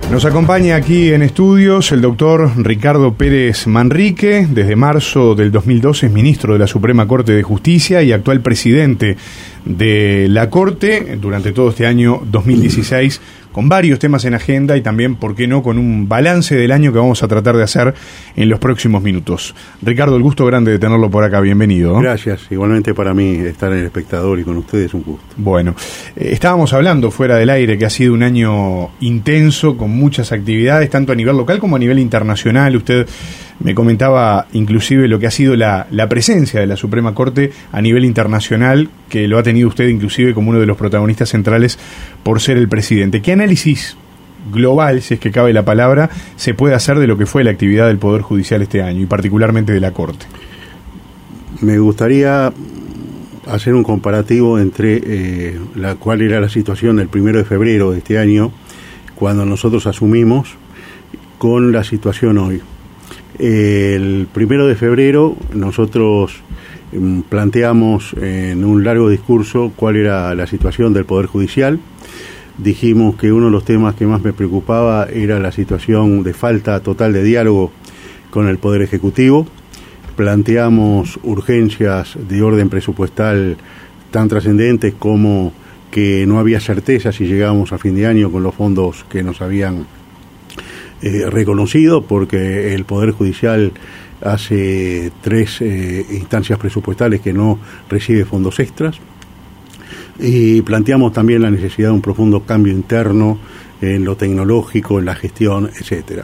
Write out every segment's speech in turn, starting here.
Nos acompaña aquí en estudios el doctor Ricardo Pérez Manrique. Desde marzo del 2012 es ministro de la Suprema Corte de Justicia y actual presidente de la Corte durante todo este año 2016, con varios temas en agenda y también, ¿por qué no?, con un balance del año que vamos a tratar de hacer en los próximos minutos. Ricardo, el gusto grande de tenerlo por acá, bienvenido. Gracias, igualmente para mí estar en El Espectador y con ustedes es un gusto. Bueno, estábamos hablando fuera del aire que ha sido un año intenso, con muchas actividades, tanto a nivel local como a nivel internacional. Usted me comentaba inclusive lo que ha sido la presencia de la Suprema Corte a nivel internacional, que lo ha tenido usted inclusive como uno de los protagonistas centrales por ser el presidente. ¿Qué análisis global, si es que cabe la palabra, se puede hacer de lo que fue la actividad del Poder Judicial este año y particularmente de la Corte? Me gustaría hacer un comparativo entre cuál era la situación del 1 de febrero de este año, cuando nosotros asumimos, con la situación hoy. El 1 de febrero nosotros planteamos en un largo discurso cuál era la situación del Poder Judicial. Dijimos que uno de los temas que más me preocupaba era la situación de falta total de diálogo con el Poder Ejecutivo. Planteamos urgencias de orden presupuestal tan trascendentes como que no había certeza si llegábamos a fin de año con los fondos que nos habían reconocido, porque el Poder Judicial hace 3 instancias presupuestales que no recibe fondos extras. Y planteamos también la necesidad de un profundo cambio interno en lo tecnológico, en la gestión, etcétera.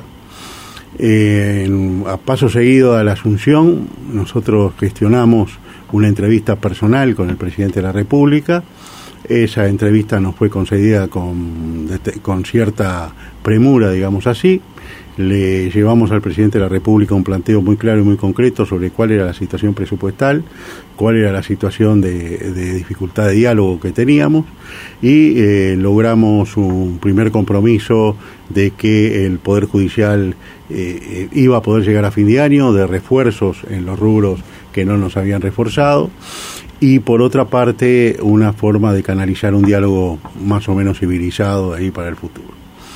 A paso seguido a la asunción, nosotros gestionamos una entrevista personal con el presidente de la República. Esa entrevista nos fue concedida con cierta premura, digamos así. Le llevamos al presidente de la República un planteo muy claro y muy concreto sobre cuál era la situación presupuestal, cuál era la situación de dificultad de diálogo que teníamos, y logramos un primer compromiso de que el Poder Judicial iba a poder llegar a fin de año, de refuerzos en los rubros que no nos habían reforzado, y por otra parte una forma de canalizar un diálogo más o menos civilizado ahí para el futuro.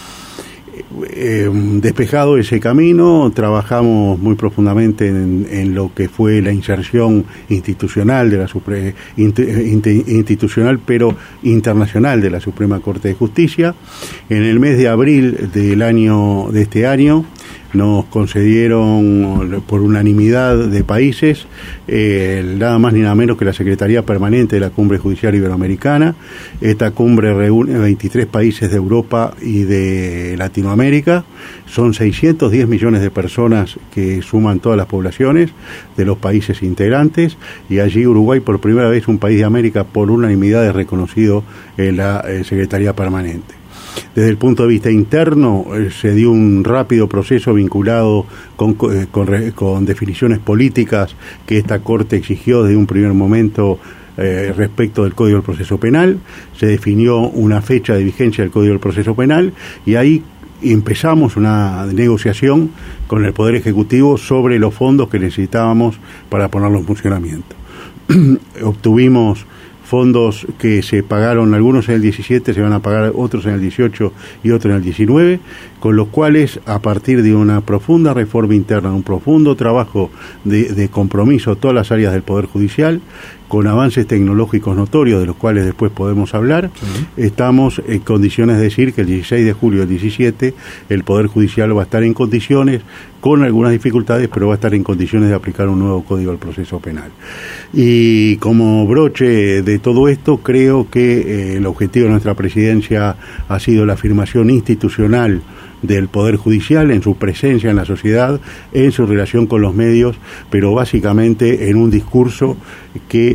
Despejado ese camino, trabajamos muy profundamente en lo que fue la inserción institucional de la institucional pero internacional de la Suprema Corte de Justicia. En el mes de abril de este año nos concedieron por unanimidad de países nada más ni nada menos que la Secretaría Permanente de la Cumbre Judicial Iberoamericana. Esta cumbre reúne 23 países de Europa y de Latinoamérica. Son 610 millones de personas que suman todas las poblaciones de los países integrantes, y allí Uruguay, por primera vez un país de América, por unanimidad es reconocido en la Secretaría Permanente. Desde el punto de vista interno, se dio un rápido proceso vinculado con definiciones políticas que esta Corte exigió desde un primer momento respecto del Código del Proceso Penal. Se definió una fecha de vigencia del Código del Proceso Penal y ahí empezamos una negociación con el Poder Ejecutivo sobre los fondos que necesitábamos para ponerlo en funcionamiento. Obtuvimos fondos que se pagaron, algunos en el 17, se van a pagar otros en el 18 y otros en el 19, con los cuales, a partir de una profunda reforma interna, un profundo trabajo de compromiso de todas las áreas del Poder Judicial, con avances tecnológicos notorios de los cuales después podemos hablar, estamos en condiciones de decir que el 16 de julio del 17 el Poder Judicial va a estar en condiciones, con algunas dificultades, pero va a estar en condiciones de aplicar un nuevo Código del Proceso Penal. Y como broche de todo esto, creo que el objetivo de nuestra presidencia ha sido la afirmación institucional del Poder Judicial en su presencia en la sociedad, en su relación con los medios, pero básicamente en un discurso que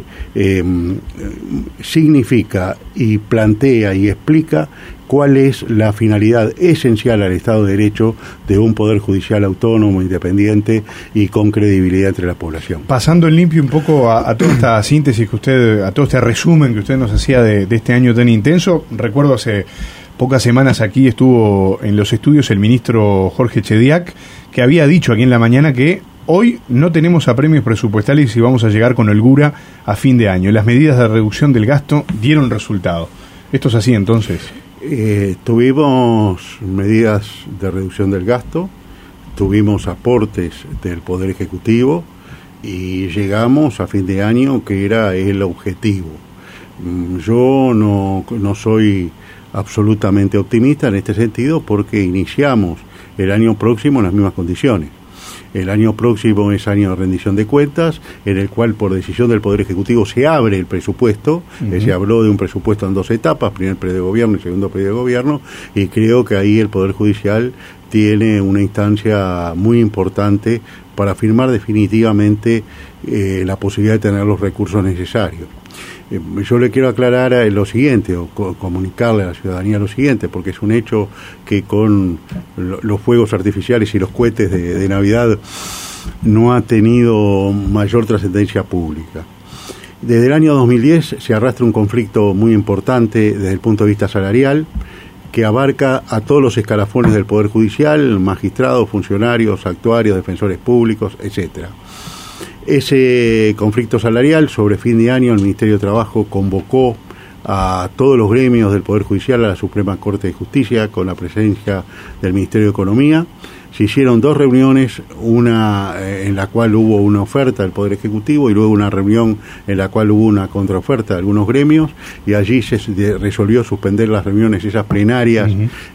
significa y plantea y explica cuál es la finalidad esencial al Estado de Derecho de un Poder Judicial autónomo, independiente y con credibilidad entre la población. Pasando en limpio un poco a toda esta síntesis que usted, a todo este resumen que usted nos hacía de este año tan intenso, recuerdo hace pocas semanas aquí estuvo en los estudios el ministro Jorge Chediak, que había dicho aquí en la mañana que hoy no tenemos apremios presupuestales y vamos a llegar con holgura a fin de año. Las medidas de reducción del gasto dieron resultado. ¿Esto es así entonces? Tuvimos medidas de reducción del gasto, tuvimos aportes del Poder Ejecutivo y llegamos a fin de año, que era el objetivo. Yo no soy absolutamente optimista en este sentido, porque iniciamos el año próximo en las mismas condiciones. El año próximo es año de rendición de cuentas, en el cual por decisión del Poder Ejecutivo se abre el presupuesto. Se habló de un presupuesto en 2 etapas, primer periodo de gobierno y segundo periodo de gobierno, y creo que ahí el Poder Judicial tiene una instancia muy importante para firmar definitivamente la posibilidad de tener los recursos necesarios. Yo le quiero aclarar lo siguiente, o comunicarle a la ciudadanía lo siguiente, porque es un hecho que con los fuegos artificiales y los cohetes de Navidad no ha tenido mayor trascendencia pública. Desde el año 2010 se arrastra un conflicto muy importante desde el punto de vista salarial, que abarca a todos los escalafones del Poder Judicial, magistrados, funcionarios, actuarios, defensores públicos, etcétera. Ese conflicto salarial, sobre fin de año, el Ministerio de Trabajo convocó a todos los gremios del Poder Judicial a la Suprema Corte de Justicia, con la presencia del Ministerio de Economía. Se hicieron 2 reuniones, una en la cual hubo una oferta del Poder Ejecutivo y luego una reunión en la cual hubo una contraoferta de algunos gremios, y allí se resolvió suspender las reuniones, esas plenarias,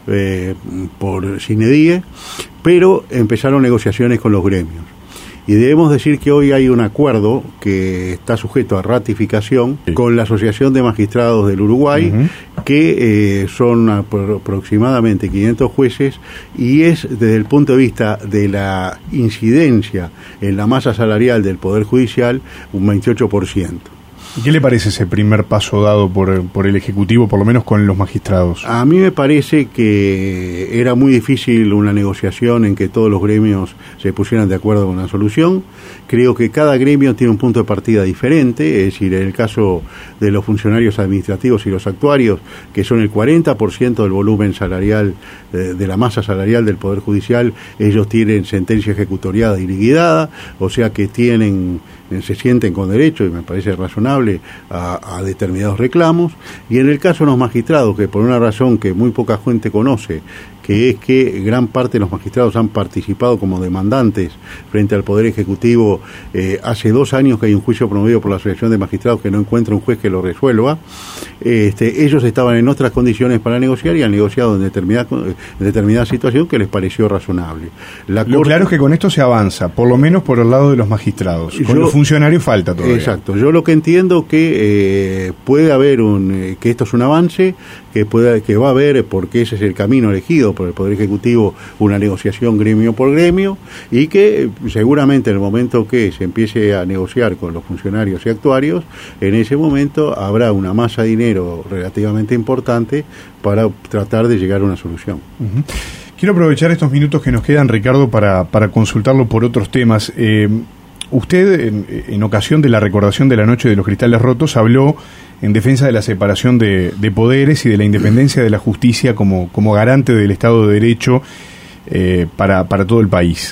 por sine die, pero empezaron negociaciones con los gremios. Y debemos decir que hoy hay un acuerdo que está sujeto a ratificación con la Asociación de Magistrados del Uruguay, que son aproximadamente 500 jueces, y es desde el punto de vista de la incidencia en la masa salarial del Poder Judicial un 28%. ¿Y qué le parece ese primer paso dado por el Ejecutivo, por lo menos con los magistrados? A mí me parece que era muy difícil una negociación en que todos los gremios se pusieran de acuerdo con la solución. Creo que cada gremio tiene un punto de partida diferente, es decir, en el caso de los funcionarios administrativos y los actuarios, que son el 40% del volumen salarial, de la masa salarial del Poder Judicial, ellos tienen sentencia ejecutoriada y liquidada, o sea que se sienten con derecho, y me parece razonable, a determinados reclamos. Y en el caso de los magistrados, que por una razón que muy poca gente conoce, que es que gran parte de los magistrados han participado como demandantes frente al Poder Ejecutivo. Hace 2 años que hay un juicio promovido por la Asociación de Magistrados que no encuentra un juez que lo resuelva. Ellos estaban en otras condiciones para negociar y han negociado en determinada situación que les pareció razonable. Lo claro es que con esto se avanza, por lo menos por el lado de los magistrados. Con los funcionarios falta todavía. Exacto. Yo lo que entiendo que puede haber que esto es un avance, que va a haber, porque ese es el camino elegido por el Poder Ejecutivo, una negociación gremio por gremio, y que seguramente en el momento que se empiece a negociar con los funcionarios y actuarios, en ese momento habrá una masa de dinero relativamente importante para tratar de llegar a una solución. Quiero aprovechar estos minutos que nos quedan, Ricardo, para consultarlo por otros temas. Usted, en ocasión de la recordación de la Noche de los Cristales Rotos, habló en defensa de la separación de poderes y de la independencia de la justicia como garante del Estado de Derecho para todo el país.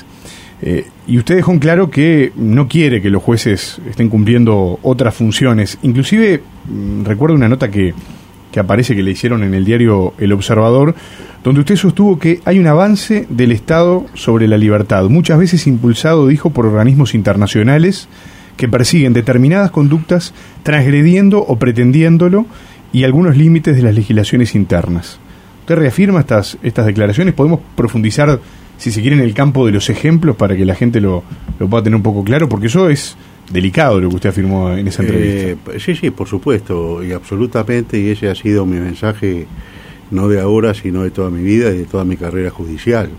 Y usted dejó en claro que no quiere que los jueces estén cumpliendo otras funciones. Inclusive, recuerdo una nota que aparece, que le hicieron en el diario El Observador, donde usted sostuvo que hay un avance del Estado sobre la libertad, muchas veces impulsado, dijo, por organismos internacionales que persiguen determinadas conductas transgrediendo o pretendiéndolo y algunos límites de las legislaciones internas. ¿Usted reafirma estas declaraciones? ¿Podemos profundizar, si se quiere, en el campo de los ejemplos para que la gente lo pueda tener un poco claro? Porque eso es delicado lo que usted afirmó en esa entrevista. Sí, por supuesto, y absolutamente, y ese ha sido mi mensaje, no de ahora, sino de toda mi vida y de toda mi carrera judicial.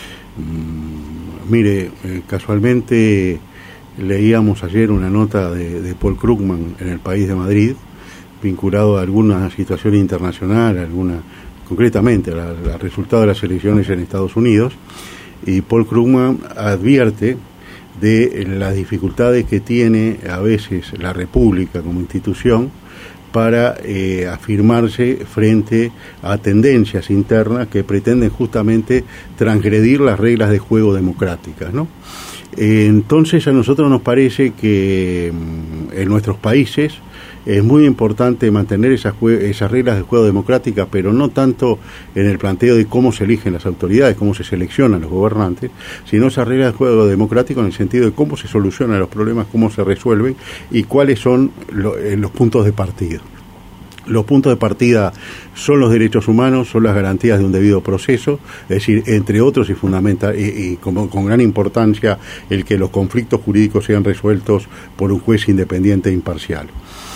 Mire, casualmente leíamos ayer una nota de Paul Krugman en El País de Madrid, vinculado a alguna situación internacional, concretamente al resultado de las elecciones en Estados Unidos, y Paul Krugman advierte de las dificultades que tiene a veces la República como institución para afirmarse frente a tendencias internas que pretenden justamente transgredir las reglas de juego democráticas, ¿no? Entonces a nosotros nos parece que en nuestros países es muy importante mantener esas reglas de juego democráticas, pero no tanto en el planteo de cómo se eligen las autoridades, cómo se seleccionan los gobernantes, sino esas reglas de juego democrático en el sentido de cómo se solucionan los problemas, cómo se resuelven y cuáles son los puntos de partida. Los puntos de partida son los derechos humanos, son las garantías de un debido proceso, es decir, entre otros y con gran importancia el que los conflictos jurídicos sean resueltos por un juez independiente e imparcial.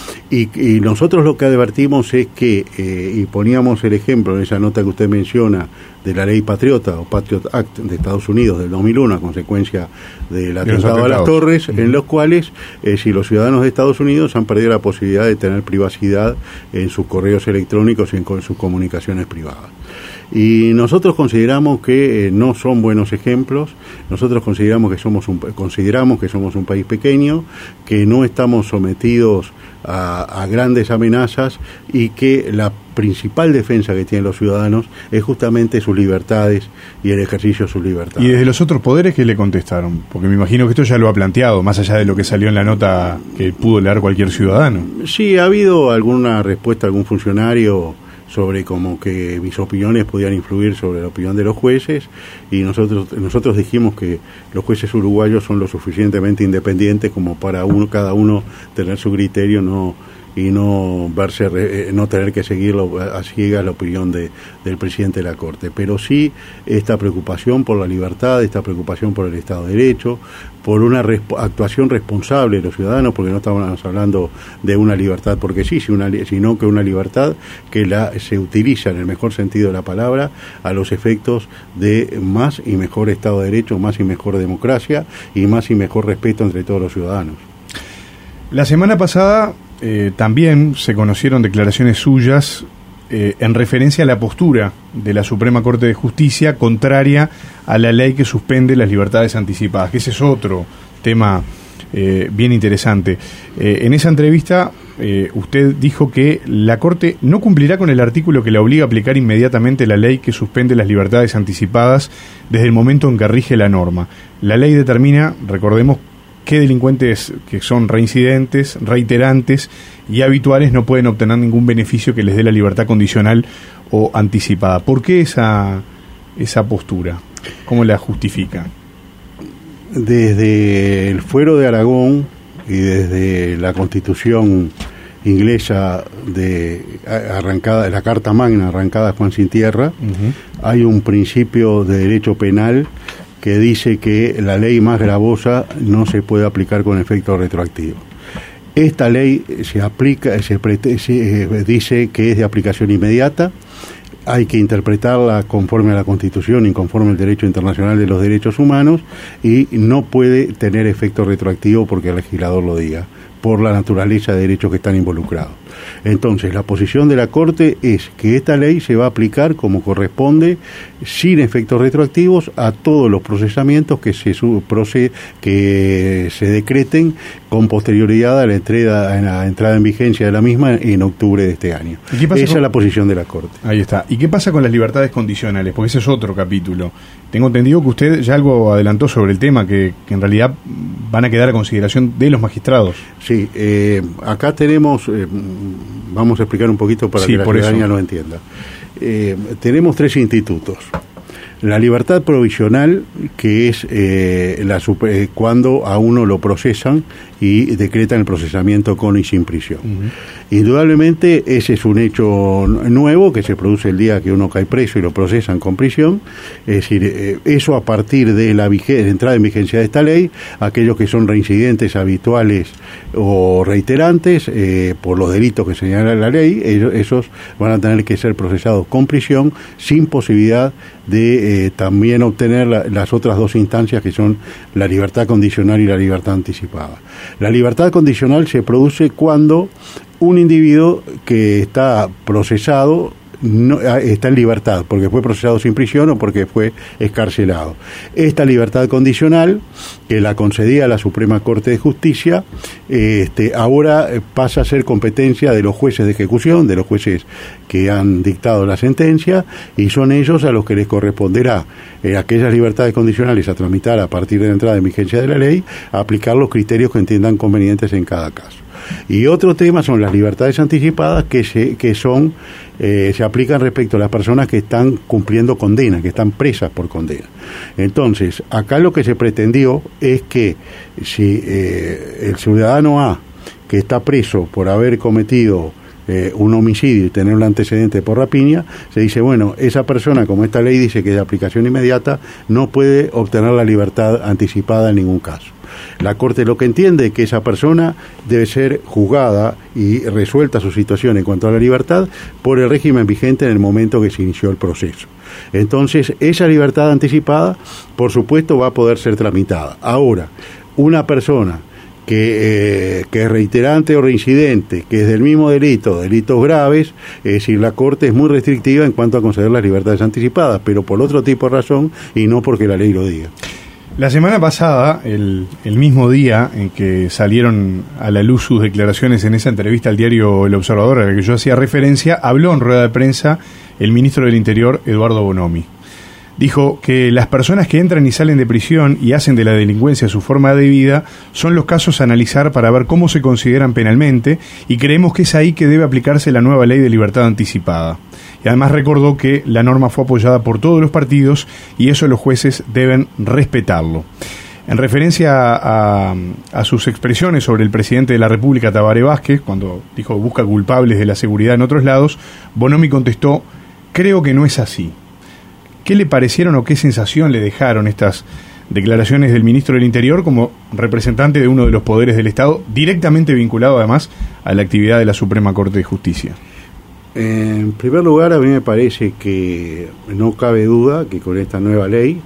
Y nosotros lo que advertimos es que, y poníamos el ejemplo en esa nota que usted menciona de la ley Patriota o Patriot Act de Estados Unidos del 2001 a consecuencia del atentado a las Torres, en los cuales si los ciudadanos de Estados Unidos han perdido la posibilidad de tener privacidad en sus correos electrónicos y en sus comunicaciones privadas. Y nosotros consideramos que no son buenos ejemplos. Nosotros consideramos que somos un país pequeño, que no estamos sometidos a grandes amenazas y que la principal defensa que tienen los ciudadanos es justamente sus libertades y el ejercicio de sus libertades. ¿Y desde los otros poderes qué le contestaron? Porque me imagino que esto ya lo ha planteado, más allá de lo que salió en la nota que pudo leer cualquier ciudadano. Sí, ha habido alguna respuesta de algún funcionario sobre como que mis opiniones podían influir sobre la opinión de los jueces, y nosotros dijimos que los jueces uruguayos son lo suficientemente independientes como para cada uno tener su criterio, y no tener que seguirlo a ciegas la opinión del presidente de la Corte. Pero sí esta preocupación por la libertad, esta preocupación por el Estado de Derecho, por una actuación responsable de los ciudadanos, porque no estamos hablando de una libertad porque sí, sino que una libertad que se utiliza en el mejor sentido de la palabra a los efectos de más y mejor Estado de Derecho, más y mejor democracia y más y mejor respeto entre todos los ciudadanos. La semana pasada también se conocieron declaraciones suyas en referencia a la postura de la Suprema Corte de Justicia contraria a la ley que suspende las libertades anticipadas, que ese es otro tema bien interesante. En esa entrevista usted dijo que la Corte no cumplirá con el artículo que la obliga a aplicar inmediatamente la ley que suspende las libertades anticipadas desde el momento en que rige la norma. La ley determina, recordemos, qué delincuentes que son reincidentes, reiterantes y habituales no pueden obtener ningún beneficio que les dé la libertad condicional o anticipada. ¿Por qué esa postura? ¿Cómo la justifica? Desde el Fuero de Aragón y desde la Constitución inglesa arrancada, la Carta Magna arrancada Juan Sin Tierra, hay un principio de derecho penal que dice que la ley más gravosa no se puede aplicar con efecto retroactivo. Esta ley se aplica, dice que es de aplicación inmediata, hay que interpretarla conforme a la Constitución y conforme al derecho internacional de los derechos humanos, y no puede tener efecto retroactivo porque el legislador lo diga, por la naturaleza de derechos que están involucrados. Entonces, la posición de la Corte es que esta ley se va a aplicar como corresponde, sin efectos retroactivos, a todos los procesamientos que se decreten con posterioridad a la entrada en vigencia de la misma en octubre de este año. Esa es la posición de la Corte. Ahí está. ¿Y qué pasa con las libertades condicionales? Porque ese es otro capítulo. Tengo entendido que usted ya algo adelantó sobre el tema, que en realidad van a quedar a consideración de los magistrados. Sí, acá tenemos, vamos a explicar un poquito para que la ciudadanía lo entienda. Tenemos 3 institutos. La libertad provisional, que es cuando a uno lo procesan y decretan el procesamiento con y sin prisión. Indudablemente ese es un hecho nuevo que se produce el día que uno cae preso y lo procesan con prisión. Es decir, eso a partir de la entrada en vigencia de esta ley, aquellos que son reincidentes habituales o reiterantes por los delitos que señala la ley, esos van a tener que ser procesados con prisión sin posibilidad de también obtener las otras 2 instancias, que son la libertad condicional y la libertad anticipada. La libertad condicional se produce cuando un individuo que está procesado está en libertad porque fue procesado sin prisión o porque fue excarcelado. Esta libertad condicional, que la concedía la Suprema Corte de Justicia, ahora pasa a ser competencia de los jueces de ejecución, de los jueces que han dictado la sentencia, y son ellos a los que les corresponderá aquellas libertades condicionales a tramitar a partir de la entrada en vigencia de la ley, a aplicar los criterios que entiendan convenientes en cada caso. Y otro tema son las libertades anticipadas que se aplican respecto a las personas que están cumpliendo condena, que están presas por condena. Entonces, acá lo que se pretendió es que si el ciudadano A, que está preso por haber cometido un homicidio y tener un antecedente por rapiña, se dice, bueno, esa persona, como esta ley dice que es de aplicación inmediata, no puede obtener la libertad anticipada en ningún caso. La Corte lo que entiende es que esa persona debe ser juzgada y resuelta su situación en cuanto a la libertad por el régimen vigente en el momento que se inició el proceso. Entonces, esa libertad anticipada, por supuesto, va a poder ser tramitada. Ahora, una persona que es reiterante o reincidente, que es del mismo delito, delitos graves, es decir, la Corte es muy restrictiva en cuanto a conceder las libertades anticipadas, pero por otro tipo de razón y no porque la ley lo diga. La semana pasada, el mismo día en que salieron a la luz sus declaraciones en esa entrevista al diario El Observador, a la que yo hacía referencia, habló en rueda de prensa el ministro del Interior, Eduardo Bonomi. Dijo que las personas que entran y salen de prisión y hacen de la delincuencia su forma de vida son los casos a analizar para ver cómo se consideran penalmente, y creemos que es ahí que debe aplicarse la nueva ley de libertad anticipada. Y además recordó que la norma fue apoyada por todos los partidos y eso los jueces deben respetarlo. En referencia a sus expresiones sobre el presidente de la República, Tabaré Vázquez, cuando dijo busca culpables de la seguridad en otros lados, Bonomi contestó, creo que no es así. ¿Qué le parecieron o qué sensación le dejaron estas declaraciones del ministro del Interior como representante de uno de los poderes del Estado, directamente vinculado además a la actividad de la Suprema Corte de Justicia? En primer lugar, a mí me parece que no cabe duda que con esta nueva ley,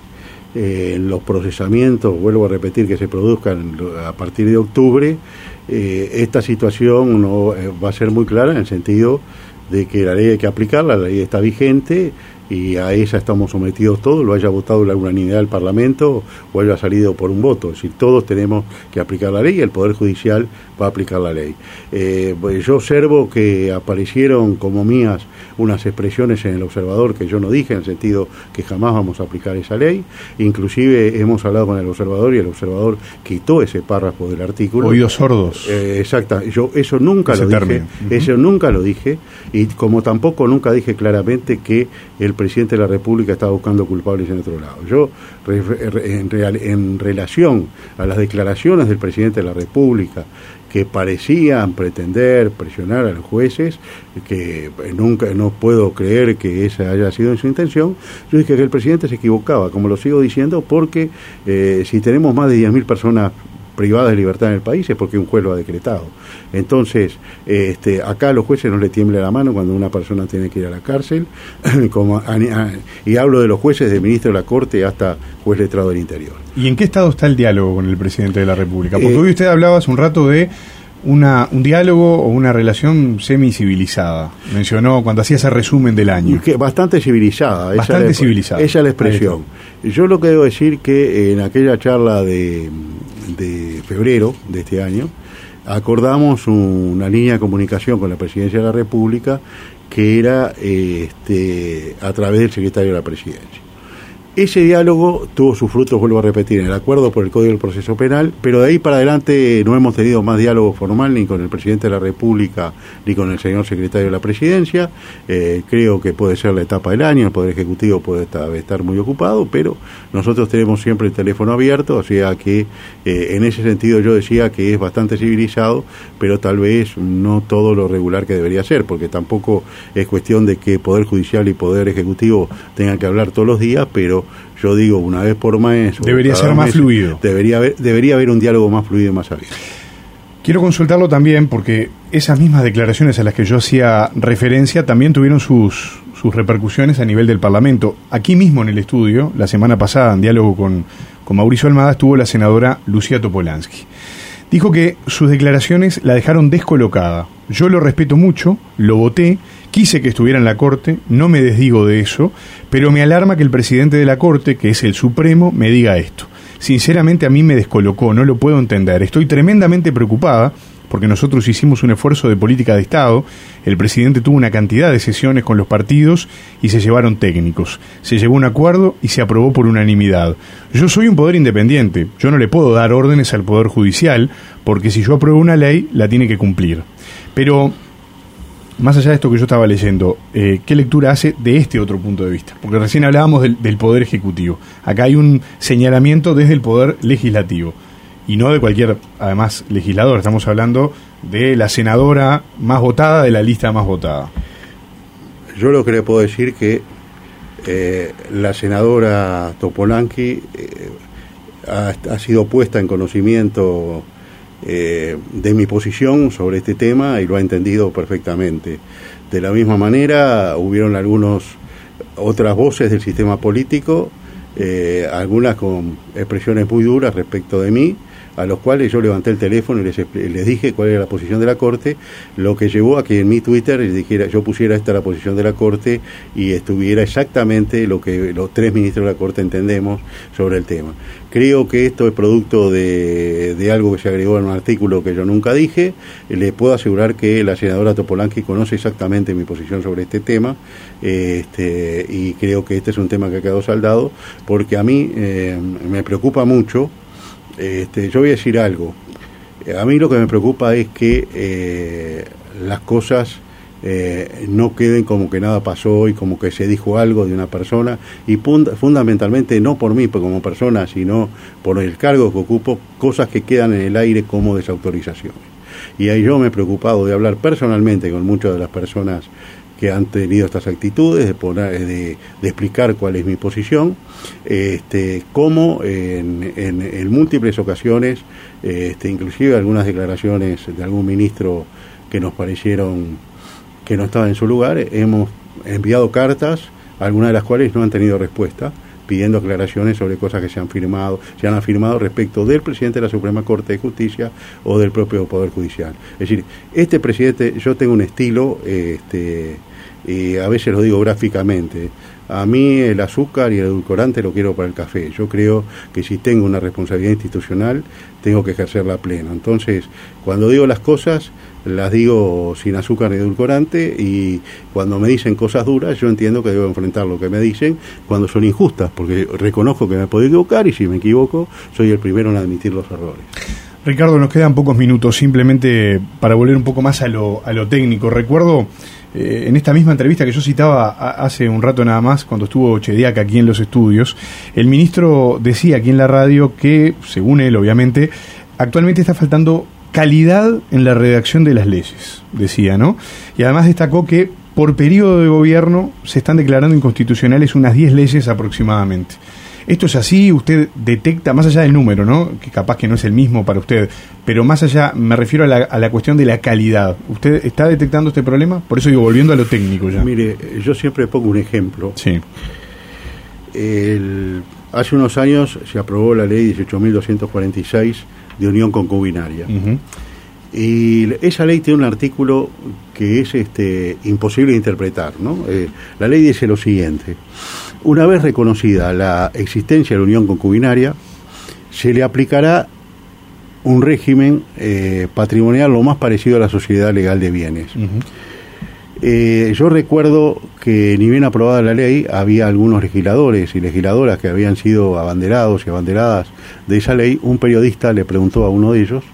los procesamientos, vuelvo a repetir, que se produzcan a partir de octubre, esta situación no va a ser muy clara en el sentido de que la ley hay que aplicarla, la ley está vigente y a ella estamos sometidos todos, lo haya votado la unanimidad del Parlamento o haya salido por un voto. Es decir, todos tenemos que aplicar la ley y el Poder Judicial va a aplicar la ley. Yo observo que aparecieron como mías unas expresiones en El Observador que yo no dije, en el sentido que jamás vamos a aplicar esa ley. Inclusive hemos hablado con El Observador y El Observador quitó ese párrafo del artículo. Oídos sordos. Exacto, yo eso nunca lo dije, eso nunca lo dije, y como tampoco nunca dije claramente que el presidente de la República estaba buscando culpables en otro lado. Yo, en relación a las declaraciones del presidente de la República, que parecían pretender presionar a los jueces, que nunca, no puedo creer que esa haya sido su intención, yo dije que el presidente se equivocaba, como lo sigo diciendo, porque si tenemos más de 10.000 personas privadas de libertad en el país es porque un juez lo ha decretado. Entonces, acá a los jueces no le tiembla la mano cuando una persona tiene que ir a la cárcel, y hablo de los jueces, de ministro de la Corte hasta juez letrado del Interior. ¿Y en qué estado está el diálogo con el presidente de la República? Porque hoy usted hablaba hace un rato de un diálogo o una relación semi-civilizada. Mencionó cuando hacía ese resumen del año. Bastante civilizada. Bastante civilizada. Esa es la expresión. Yo lo que debo decir que en aquella charla de febrero de este año, acordamos una línea de comunicación con la Presidencia de la República que era a través del Secretario de la Presidencia. Ese diálogo tuvo sus frutos, vuelvo a repetir, en el acuerdo por el Código del Proceso Penal, pero de ahí para adelante no hemos tenido más diálogo formal ni con el Presidente de la República ni con el señor Secretario de la Presidencia. Creo que puede ser la etapa del año, el Poder Ejecutivo puede estar muy ocupado, pero nosotros tenemos siempre el teléfono abierto, o sea que en ese sentido yo decía que es bastante civilizado, pero tal vez no todo lo regular que debería ser, porque tampoco es cuestión de que Poder Judicial y Poder Ejecutivo tengan que hablar todos los días, pero yo digo una vez por mes. Debería ser más fluido. Debería haber un diálogo más fluido y más abierto. Quiero consultarlo también porque esas mismas declaraciones a las que yo hacía referencia también tuvieron sus repercusiones a nivel del Parlamento. Aquí mismo en el estudio, la semana pasada, en diálogo con Mauricio Almada, estuvo la senadora Lucía Topolansky. Dijo que sus declaraciones la dejaron descolocada. Yo lo respeto mucho, lo voté, quise que estuviera en la Corte, no me desdigo de eso, pero me alarma que el presidente de la Corte, que es el Supremo, me diga esto. Sinceramente a mí me descolocó, no lo puedo entender. Estoy tremendamente preocupada porque nosotros hicimos un esfuerzo de política de Estado, el presidente tuvo una cantidad de sesiones con los partidos y se llevaron técnicos. Se llegó a un acuerdo y se aprobó por unanimidad. Yo soy un poder independiente, yo no le puedo dar órdenes al Poder Judicial, porque si yo apruebo una ley, la tiene que cumplir. Pero, más allá de esto que yo estaba leyendo, ¿qué lectura hace de este otro punto de vista? Porque recién hablábamos del Poder Ejecutivo. Acá hay un señalamiento desde el Poder Legislativo. Y no de cualquier, además, legislador. Estamos hablando de la senadora más votada, de la lista más votada. Yo lo que le puedo decir que la senadora Topolanqui ha sido puesta en conocimiento de mi posición sobre este tema y lo ha entendido perfectamente. De la misma manera, hubieron otras voces del sistema político, algunas con expresiones muy duras respecto de mí, a los cuales yo levanté el teléfono y les dije cuál era la posición de la Corte, lo que llevó a que en mi Twitter yo pusiera esta la posición de la Corte y estuviera exactamente lo que los 3 ministros de la Corte entendemos sobre el tema. Creo que esto es producto de algo que se agregó en un artículo que yo nunca dije. Le puedo asegurar que la senadora Topolanqui conoce exactamente mi posición sobre este tema, y creo que este es un tema que ha quedado saldado, porque a mí me preocupa mucho. Yo voy a decir algo. A mí lo que me preocupa es que las cosas no queden como que nada pasó y como que se dijo algo de una persona, y fundamentalmente no por mí como persona, sino por el cargo que ocupo, cosas que quedan en el aire como desautorizaciones. Y ahí yo me he preocupado de hablar personalmente con muchas de las personas que han tenido estas actitudes, de explicar cuál es mi posición, como en múltiples ocasiones, inclusive algunas declaraciones de algún ministro que nos parecieron que no estaba en su lugar, hemos enviado cartas, algunas de las cuales no han tenido respuesta, pidiendo aclaraciones sobre cosas que se han afirmado respecto del presidente de la Suprema Corte de Justicia o del propio Poder Judicial. Es decir, este presidente, yo tengo un estilo, y a veces lo digo gráficamente, a mí el azúcar y el edulcorante lo quiero para el café. Yo creo que si tengo una responsabilidad institucional, tengo que ejercerla pleno. Entonces, cuando digo las cosas, las digo sin azúcar ni edulcorante, y cuando me dicen cosas duras, yo entiendo que debo enfrentar lo que me dicen cuando son injustas, porque reconozco que me puedo equivocar, y si me equivoco, soy el primero en admitir los errores. Ricardo, nos quedan pocos minutos, simplemente para volver un poco más a lo técnico. Recuerdo en esta misma entrevista que yo citaba hace un rato nada más, cuando estuvo Chediak aquí en los estudios, el ministro decía aquí en la radio que, según él obviamente, actualmente está faltando calidad en la redacción de las leyes, decía, ¿no? Y además destacó que por periodo de gobierno se están declarando inconstitucionales unas 10 leyes aproximadamente. ¿Esto es así? ¿Usted detecta, más allá del número, ¿no?, que capaz que no es el mismo para usted, pero más allá, me refiero a la cuestión de la calidad, ¿usted está detectando este problema? Por eso digo, volviendo a lo técnico ya. Mire, yo siempre pongo un ejemplo. Sí. Hace unos años se aprobó la ley 18.246 de unión concubinaria. Uh-huh. Y esa ley tiene un artículo que es imposible de interpretar, ¿no? La ley dice lo siguiente: una vez reconocida la existencia de la unión concubinaria, se le aplicará un régimen patrimonial lo más parecido a la sociedad legal de bienes. Uh-huh. Yo recuerdo que ni bien aprobada la ley, había algunos legisladores y legisladoras que habían sido abanderados y abanderadas de esa ley. Un periodista le preguntó a uno de ellos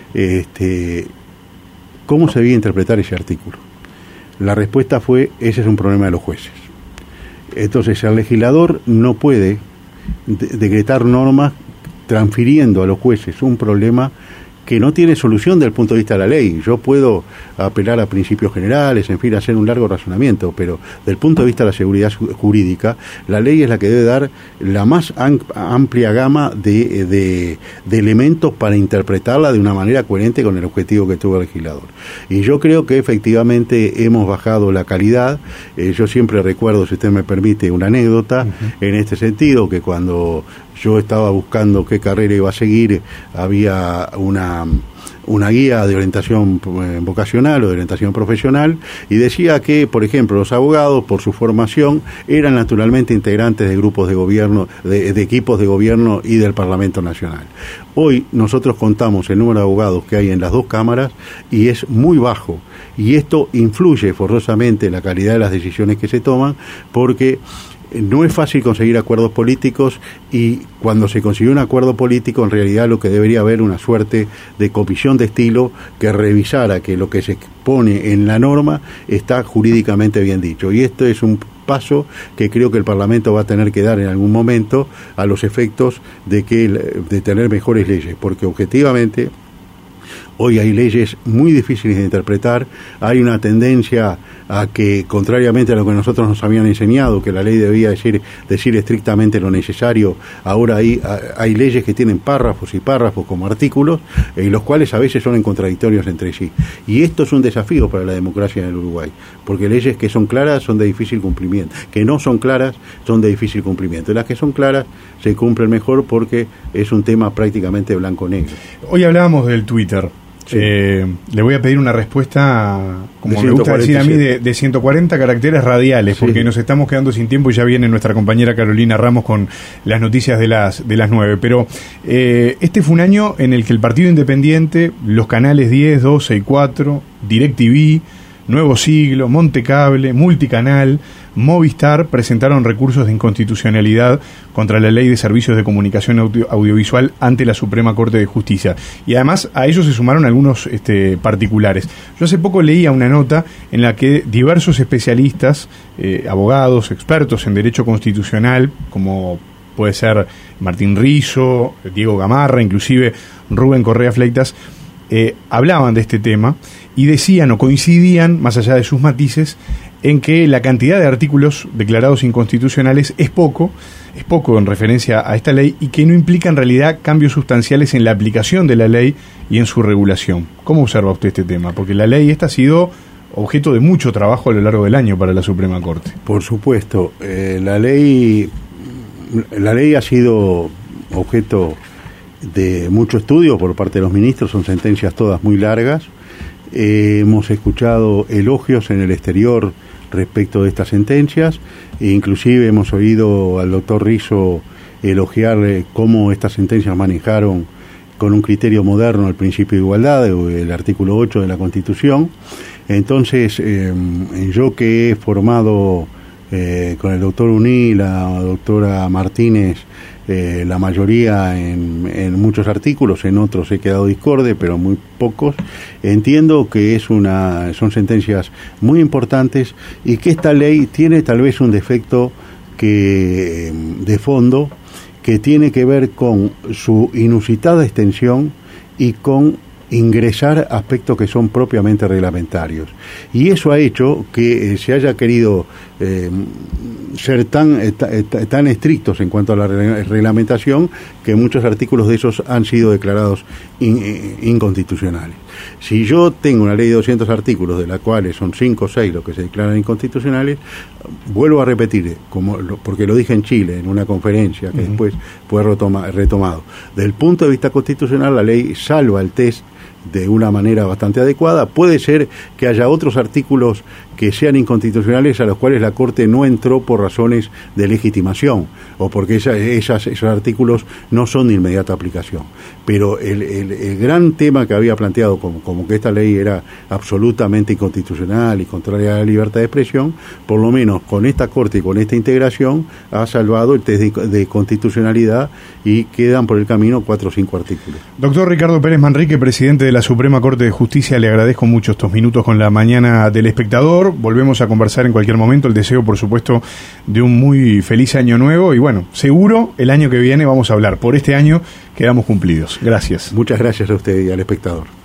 cómo se debía interpretar ese artículo. La respuesta fue: ese es un problema de los jueces. Entonces el legislador no puede decretar normas transfiriendo a los jueces un problema que no tiene solución desde el punto de vista de la ley. Yo puedo apelar a principios generales, en fin, hacer un largo razonamiento, pero desde el punto de vista de la seguridad jurídica, la ley es la que debe dar la más amplia gama de elementos para interpretarla de una manera coherente con el objetivo que tuvo el legislador. Y yo creo que efectivamente hemos bajado la calidad. Yo siempre recuerdo, si usted me permite, una anécdota en este sentido, que cuando yo estaba buscando qué carrera iba a seguir, había una una guía de orientación vocacional o de orientación profesional, y decía que, por ejemplo, los abogados, por su formación, eran naturalmente integrantes de grupos de gobierno, de equipos de gobierno y del Parlamento Nacional. Hoy nosotros contamos el número de abogados que hay en las dos cámaras y es muy bajo, y esto influye forzosamente en la calidad de las decisiones que se toman, porque no es fácil conseguir acuerdos políticos, y cuando se consiguió un acuerdo político, en realidad lo que debería haber una suerte de comisión de estilo que revisara que lo que se expone en la norma está jurídicamente bien dicho. Y esto es un paso que creo que el Parlamento va a tener que dar en algún momento a los efectos de tener mejores leyes, porque objetivamente hoy hay leyes muy difíciles de interpretar. Hay una tendencia a que, contrariamente a lo que nosotros nos habían enseñado, que la ley debía decir estrictamente lo necesario, ahora hay leyes que tienen párrafos y párrafos como artículos, y los cuales a veces son contradictorios entre sí. Y esto es un desafío para la democracia en el Uruguay, porque leyes que son claras son de difícil cumplimiento, que no son claras son de difícil cumplimiento, y las que son claras se cumplen mejor porque es un tema prácticamente blanco-negro. Hoy hablábamos del Twitter. Sí. Le voy a pedir una respuesta, como me gusta decir a mí, de 140 caracteres radiales, porque sí, nos estamos quedando sin tiempo y ya viene nuestra compañera Carolina Ramos con las noticias de las 9. Pero este fue un año en el que el Partido Independiente, los canales 10, 12 y 4, DirecTV, Nuevo Siglo, Montecable, Multicanal, Movistar presentaron recursos de inconstitucionalidad contra la Ley de Servicios de Comunicación Audiovisual ante la Suprema Corte de Justicia. Y además a ellos se sumaron algunos particulares. Yo hace poco leía una nota en la que diversos especialistas, abogados, expertos en derecho constitucional, como puede ser Martín Rizzo, Diego Gamarra, inclusive Rubén Correa Fleitas, hablaban de este tema y decían o coincidían, más allá de sus matices, en que la cantidad de artículos declarados inconstitucionales es poco en referencia a esta ley, y que no implica en realidad cambios sustanciales en la aplicación de la ley y en su regulación. ¿Cómo observa usted este tema? Porque la ley esta ha sido objeto de mucho trabajo a lo largo del año para la Suprema Corte. Por supuesto, la ley ha sido objeto de mucho estudio por parte de los ministros, son sentencias todas muy largas. Hemos escuchado elogios en el exterior respecto de estas sentencias, e inclusive hemos oído al doctor Rizzo elogiar cómo estas sentencias manejaron con un criterio moderno el principio de igualdad, el artículo 8 de la Constitución. Entonces, yo que he formado con el doctor Uní, la doctora Martínez, la mayoría en muchos artículos, en otros he quedado discorde, pero muy pocos, entiendo que son sentencias muy importantes, y que esta ley tiene tal vez un defecto de fondo, que tiene que ver con su inusitada extensión y con ingresar aspectos que son propiamente reglamentarios, y eso ha hecho que se haya querido ser tan estrictos en cuanto a la reglamentación, que muchos artículos de esos han sido declarados inconstitucionales. Si yo tengo una ley de 200 artículos, de la cuales son 5 o 6 los que se declaran inconstitucionales, vuelvo a repetir, porque lo dije en Chile en una conferencia que después fue retomado. Desde el punto de vista constitucional, la ley salva el test de una manera bastante adecuada. Puede ser que haya otros artículos que sean inconstitucionales a los cuales la Corte no entró por razones de legitimación, o porque esos artículos no son de inmediata aplicación. Pero el gran tema que había planteado como que esta ley era absolutamente inconstitucional y contraria a la libertad de expresión, por lo menos con esta Corte y con esta integración ha salvado el test de constitucionalidad, y quedan por el camino 4 o 5 artículos. Doctor Ricardo Pérez Manrique, presidente de la Suprema Corte de Justicia, le agradezco mucho estos minutos con la mañana del Espectador. Volvemos a conversar en cualquier momento. El deseo, por supuesto, de un muy feliz año nuevo, y bueno, seguro el año que viene vamos a hablar. Por este año quedamos cumplidos. Gracias. Muchas gracias a usted y al Espectador.